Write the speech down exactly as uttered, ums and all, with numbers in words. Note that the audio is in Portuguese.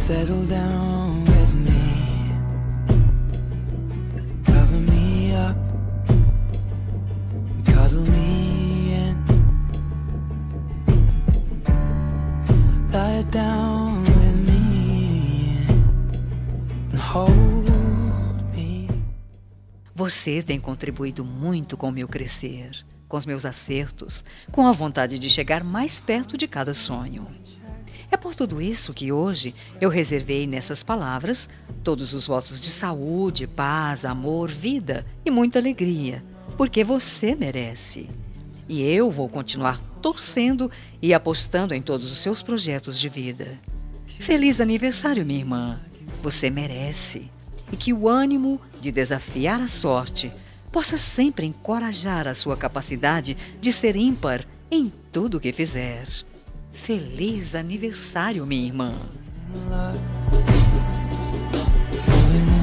Settle down with me, cover me up, cuddle me in, lie down with me and hold me. Você tem contribuído muito com o meu crescer, com os meus acertos, com a vontade de chegar mais perto de cada sonho. É por tudo isso que hoje eu reservei nessas palavras todos os votos de saúde, paz, amor, vida e muita alegria, porque você merece. E eu vou continuar torcendo e apostando em todos os seus projetos de vida. Feliz aniversário, minha irmã! Você merece. E que o ânimo de desafiar a sorte possa sempre encorajar a sua capacidade de ser ímpar em tudo o que fizer. Feliz aniversário, minha irmã! Falling